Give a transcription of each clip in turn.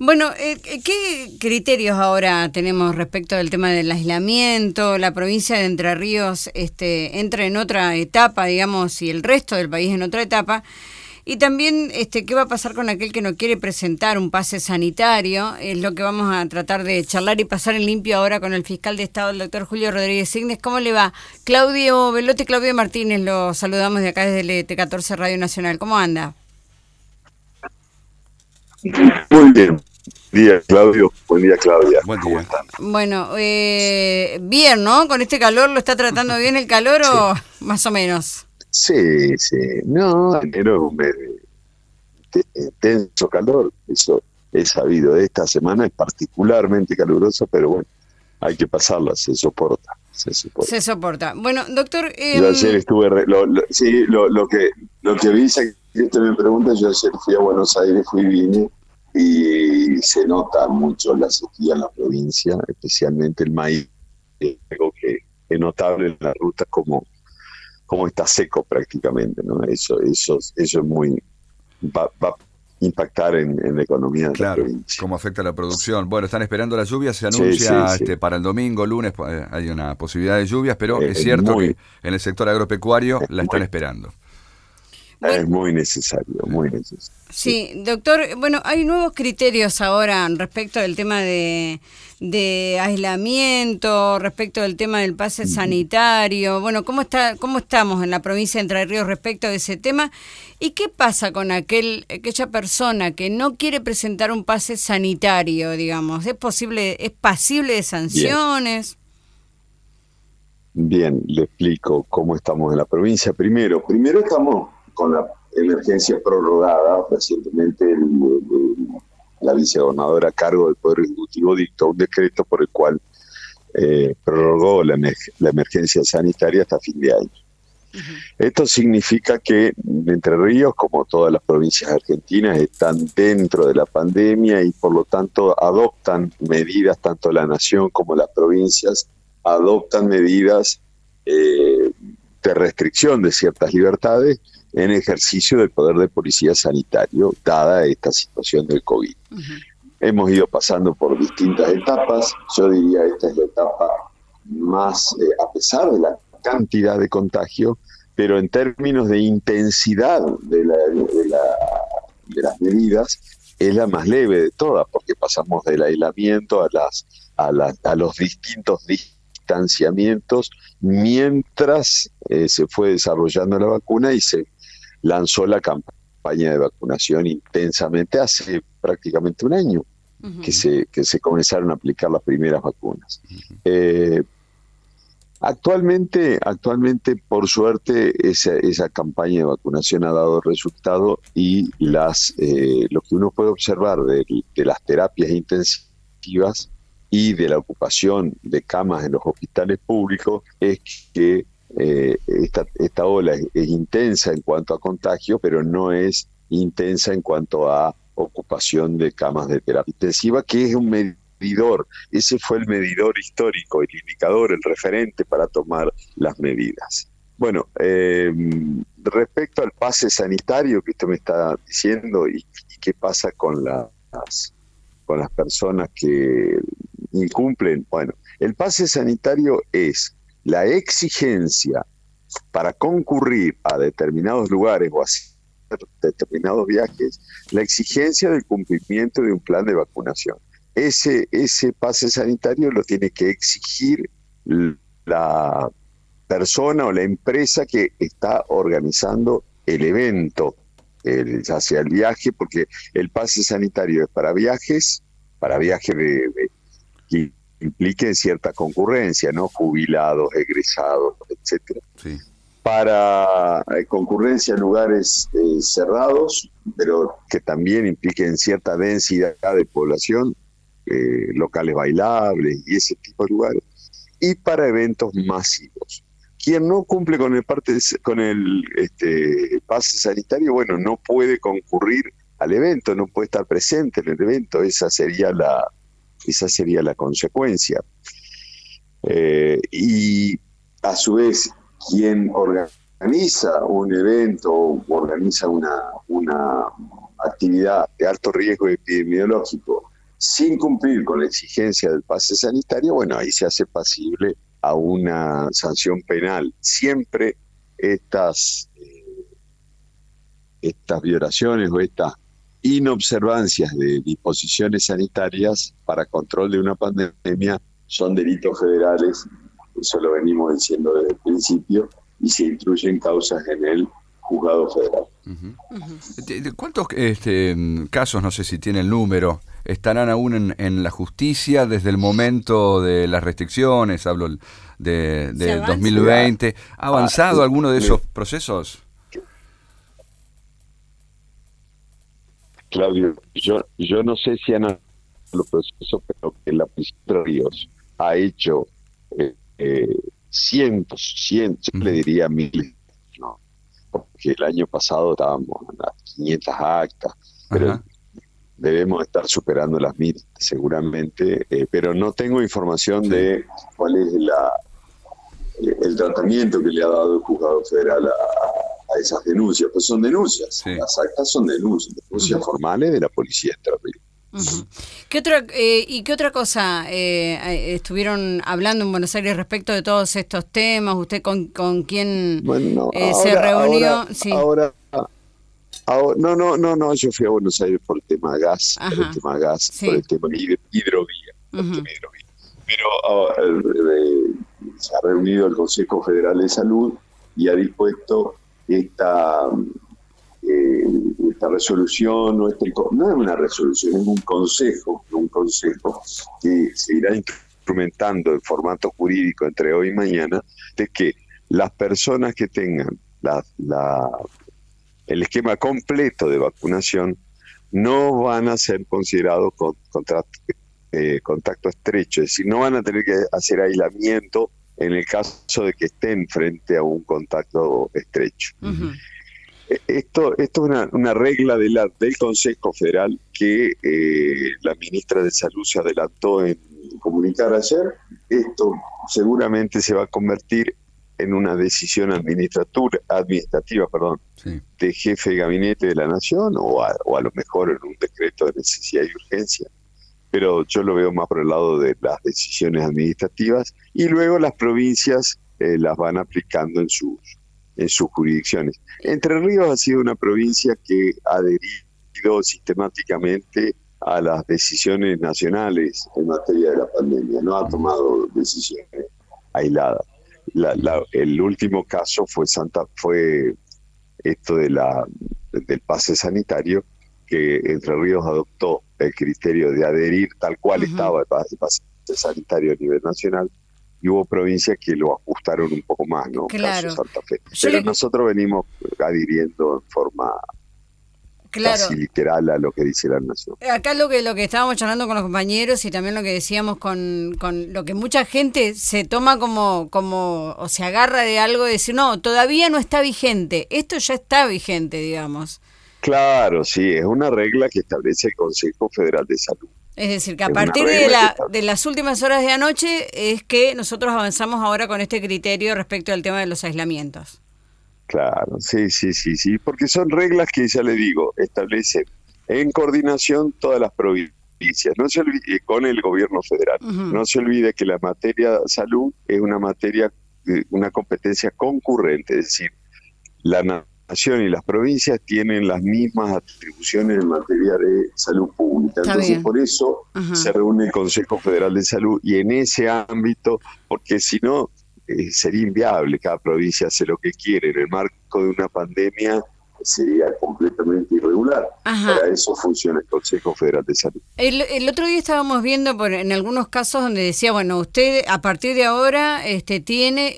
Bueno, ¿qué criterios ahora tenemos respecto del tema del aislamiento? La provincia de Entre Ríos entra en otra etapa, digamos, y el resto del país en otra etapa. Y también, ¿qué va a pasar con aquel que no quiere presentar un pase sanitario? Es lo que vamos a tratar de charlar y pasar en limpio ahora con el fiscal de Estado, el doctor Julio Rodríguez Signes. ¿Cómo le va? Claudio Velotti, Claudio Martínez, lo saludamos de acá desde el T14 Radio Nacional. ¿Cómo anda? Muy bien. Buen día, Claudio. Buen día, Claudia. Buen ¿Cómo día. están? Bueno, bien, ¿no? Con este calor, ¿lo está tratando bien el calor o más o menos? Sí, sí. No, enero es un mes de intenso calor. Eso he sabido. Esta semana es particularmente calurosa, pero bueno, hay que pasarla. Se soporta. Se soporta. Bueno, doctor... Yo ayer estuve... lo que dice que usted me pregunta, yo ayer fui a Buenos Aires, vine, y se nota mucho la sequía en la provincia, especialmente el maíz, algo que es notable en la ruta como está seco prácticamente, ¿no? Eso es muy... va a impactar en la economía de la provincia. ¿Cómo afecta la producción? Bueno, están esperando las lluvias, se anuncia Sí. para el domingo, lunes, hay una posibilidad de lluvias, pero es cierto que en el sector agropecuario la están esperando. Es muy necesario, muy necesario. Sí, doctor, bueno, hay nuevos criterios ahora respecto del tema de aislamiento, respecto del tema del pase sanitario. Bueno, ¿cómo estamos en la provincia de Entre Ríos respecto de ese tema? ¿Y qué pasa con aquella persona que no quiere presentar un pase sanitario, digamos? ¿Es pasible de sanciones? Bien, le explico cómo estamos en la provincia. Primero estamos con la emergencia prorrogada. Recientemente la vicegobernadora a cargo del Poder Ejecutivo dictó un decreto por el cual prorrogó la emergencia sanitaria hasta fin de año. Uh-huh. Esto significa que Entre Ríos, como todas las provincias argentinas, están dentro de la pandemia y por lo tanto adoptan medidas, tanto la nación como las provincias, adoptan medidas de restricción de ciertas libertades en ejercicio del poder de policía sanitario, dada esta situación del COVID. Uh-huh. Hemos ido pasando por distintas etapas. Yo diría esta es la etapa más, a pesar de la cantidad de contagio, pero en términos de intensidad de las medidas, es la más leve de todas, porque pasamos del aislamiento a los distintos distanciamientos mientras se fue desarrollando la vacuna y se lanzó la campaña de vacunación intensamente hace prácticamente un año. Uh-huh. que se comenzaron a aplicar las primeras vacunas. Uh-huh. Actualmente, por suerte, esa campaña de vacunación ha dado resultado y lo que uno puede observar de las terapias intensivas y de la ocupación de camas en los hospitales públicos es que esta ola es intensa en cuanto a contagio, pero no es intensa en cuanto a ocupación de camas de terapia intensiva, que es un medidor. Ese fue el medidor histórico, el indicador, el referente para tomar las medidas. Bueno, respecto al pase sanitario que usted me está diciendo y qué pasa con las personas que incumplen, bueno, el pase sanitario es la exigencia para concurrir a determinados lugares o hacer determinados viajes, la exigencia del cumplimiento de un plan de vacunación. Ese pase sanitario lo tiene que exigir la persona o la empresa que está organizando el evento, ya sea el viaje, porque el pase sanitario es para viajes que impliquen cierta concurrencia, ¿no? Jubilados, egresados, etcétera. Sí. Para concurrencia en lugares cerrados, pero que también impliquen cierta densidad de población, locales bailables y ese tipo de lugares, y para eventos masivos. Quien no cumple con el pase sanitario, bueno, no puede concurrir al evento, no puede estar presente en el evento. Esa sería la consecuencia. Y a su vez, quien organiza un evento o organiza una actividad de alto riesgo epidemiológico sin cumplir con la exigencia del pase sanitario, bueno, ahí se hace pasible a una sanción penal. Siempre estas violaciones o estas inobservancias de disposiciones sanitarias para control de una pandemia son delitos federales, eso lo venimos diciendo desde el principio, y se instruyen causas en el juzgado federal. ¿Cuántos casos, no sé si tiene el número, estarán aún en la justicia desde el momento de las restricciones? Hablo de 2020. ¿Ha avanzado alguno de esos procesos? Claudio, yo no sé si han los procesos, pero que la policía de Ríos ha hecho cientos, yo le diría miles, ¿no? Porque el año pasado estábamos en las 500 actas, pero debemos estar superando las 1000 seguramente, pero no tengo información de cuál es el tratamiento que le ha dado el juzgado federal a esas denuncias, pues son denuncias, las actas son denuncias formales de la policía de Entre Ríos. ¿Qué otra cosa estuvieron hablando en Buenos Aires respecto de todos estos temas? ¿Usted con quién se reunió? No, yo fui a Buenos Aires por el tema gas, por el tema hidrovía. Pero se ha reunido el Consejo Federal de Salud y ha dispuesto esta resolución, no es una resolución, es un consejo que se irá instrumentando en formato jurídico entre hoy y mañana, de que las personas que tengan el esquema completo de vacunación no van a ser considerados contacto estrecho, es decir, no van a tener que hacer aislamiento en el caso de que estén frente a un contacto estrecho. Esto es una regla del Consejo Federal que la ministra de Salud se adelantó en comunicar ayer. Esto seguramente se va a convertir en una decisión administrativa de jefe de gabinete de la Nación o a lo mejor en un decreto de necesidad y urgencia. Pero yo lo veo más por el lado de las decisiones administrativas y luego las provincias las van aplicando en sus jurisdicciones. Entre Ríos ha sido una provincia que ha adherido sistemáticamente a las decisiones nacionales en materia de la pandemia, no ha tomado decisiones aisladas. El último caso fue esto del pase sanitario, que Entre Ríos adoptó el criterio de adherir tal cual estaba el pase sanitario a nivel nacional, y hubo provincias que lo ajustaron un poco más, ¿no? Claro. Caso Santa Fe. Pero nosotros venimos adhiriendo en forma casi literal a lo que dice la Nación. Acá lo que estábamos charlando con los compañeros y también lo que decíamos con lo que mucha gente se toma como o se agarra de algo de decir, no, todavía no está vigente, esto ya está vigente, digamos. Claro, sí, es una regla que establece el Consejo Federal de Salud. Es decir, que a partir de las últimas horas de anoche es que nosotros avanzamos ahora con este criterio respecto al tema de los aislamientos. Claro, sí, porque son reglas que, ya le digo, establecen en coordinación todas las provincias, no se olvide, con el gobierno federal. No se olvide que la materia de salud es una competencia concurrente, es decir, la Nación y las provincias tienen las mismas atribuciones en materia de salud pública. Entonces, por eso se reúne el Consejo Federal de Salud y en ese ámbito, porque si no, sería inviable, cada provincia hace lo que quiere. En el marco de una pandemia sería completamente irregular. Para eso funciona el Consejo Federal de Salud. El otro día estábamos viendo en algunos casos donde decía, bueno, usted a partir de ahora tiene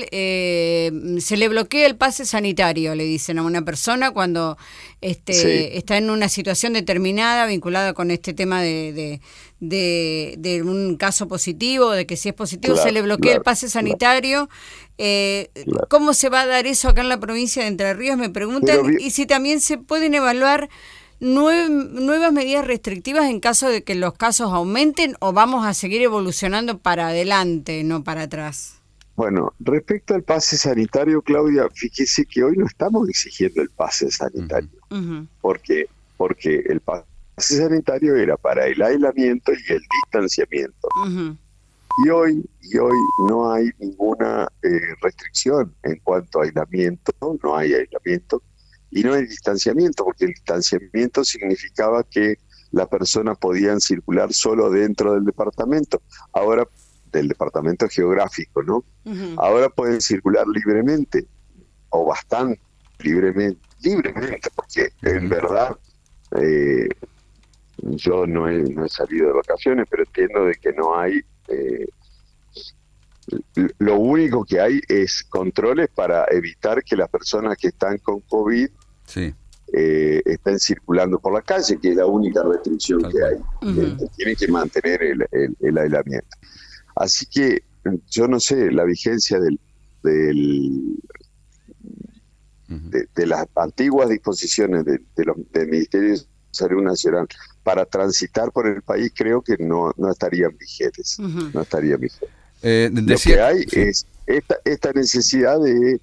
se le bloquea el pase sanitario, le dicen a una persona cuando está en una situación determinada vinculada con este tema de un caso positivo, de que si es positivo se le bloquea el pase sanitario. ¿Cómo se va a dar eso acá en la provincia de Entre Ríos? Me preguntan, y si también se pueden evaluar nuevas medidas restrictivas en caso de que los casos aumenten, o vamos a seguir evolucionando para adelante, no para atrás. Bueno, respecto al pase sanitario, Claudia, fíjese que hoy no estamos exigiendo el pase sanitario, porque el pase sanitario era para el aislamiento y el distanciamiento. Ujú. Y hoy no hay ninguna restricción en cuanto a aislamiento, no hay aislamiento y no hay distanciamiento, porque el distanciamiento significaba que las personas podían circular solo dentro del departamento, ahora del departamento geográfico, ¿no? Ujú. Ahora pueden circular libremente, o bastante libremente, porque en verdad yo no he salido de vacaciones, pero entiendo de que no hay, lo único que hay es controles para evitar que las personas que están con COVID Sí. estén circulando por la calle, que es la única restricción Tal que cual. hay. Ujú. Tienen que mantener el aislamiento. Así que yo no sé, la vigencia Ujú. de las antiguas disposiciones del Ministerio de Salud Nacional para transitar por el país, creo que no estarían vigentes. Ujú. No estarían vigentes. Lo Decía, que hay sí. es esta necesidad de,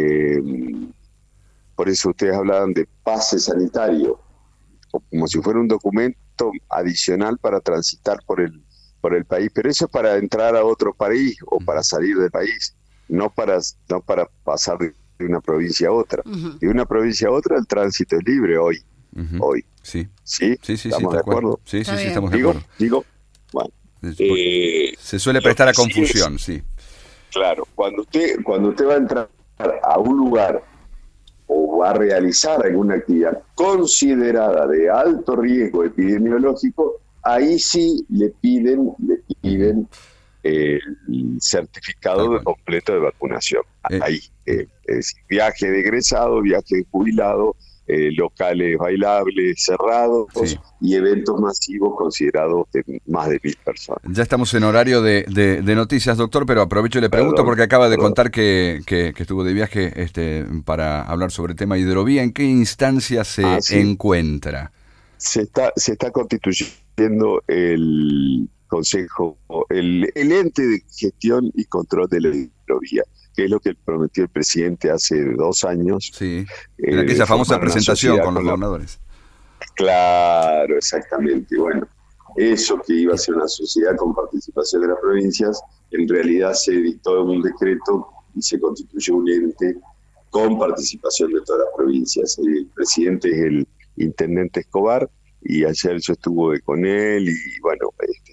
por eso ustedes hablaban de pase sanitario, como si fuera un documento adicional para transitar por el país, pero eso es para entrar a otro país o para salir del país, no para pasar de una provincia a otra. Ujú. De una provincia a otra el tránsito es libre hoy. Ujú. Hoy. Sí. ¿Sí? Sí, sí, ¿Estamos tal de cual. acuerdo? Sí, Está sí, sí, bien. estamos de acuerdo. Bueno. Se suele Lo prestar a que sí confusión, sí. Claro, cuando usted va a entrar a un lugar o va a realizar alguna actividad considerada de alto riesgo epidemiológico, ahí sí le piden el Tal certificado cual. completo de vacunación. Eh, Ahí, es decir, viaje de egresado, viaje de jubilado, locales bailables cerrados sí. y eventos masivos considerados de más de 1.000 personas. Ya estamos en horario de noticias, doctor, pero aprovecho y le pregunto Perdón, porque acaba de perdón. contar que estuvo de viaje para hablar sobre el tema hidrovía. ¿En qué instancia se Sí. encuentra? Se está constituyendo el consejo, el ente de gestión y control de la hidrovía, que es lo que prometió el presidente hace 2 años. Sí, en aquella famosa formar una presentación sociedad con los la... gobernadores. Claro, exactamente. Bueno, eso que iba a ser una sociedad con participación de las provincias, en realidad se dictó un decreto y se constituyó un ente con participación de todas las provincias. El presidente es el intendente Escobar y ayer yo estuve con él y bueno,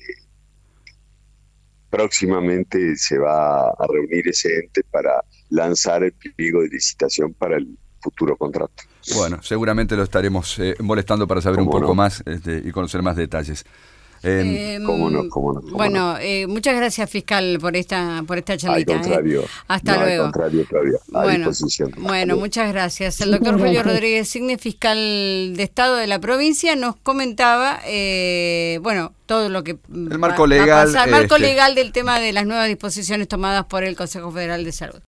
próximamente se va a reunir ese ente para lanzar el pliego de licitación para el futuro contrato. Bueno, seguramente lo estaremos molestando para saber un ¿Cómo poco no? más y conocer más detalles. ¿Cómo no? Bueno, muchas gracias, fiscal, por esta Al charlita. contrario. Hasta luego. Al contrario, Claudia. A disposición. Bueno, muchas gracias. El doctor Julio Rodríguez Signes, fiscal de Estado de la provincia, nos comentaba, todo lo que el marco legal, marco legal del tema de las nuevas disposiciones tomadas por el Consejo Federal de Salud.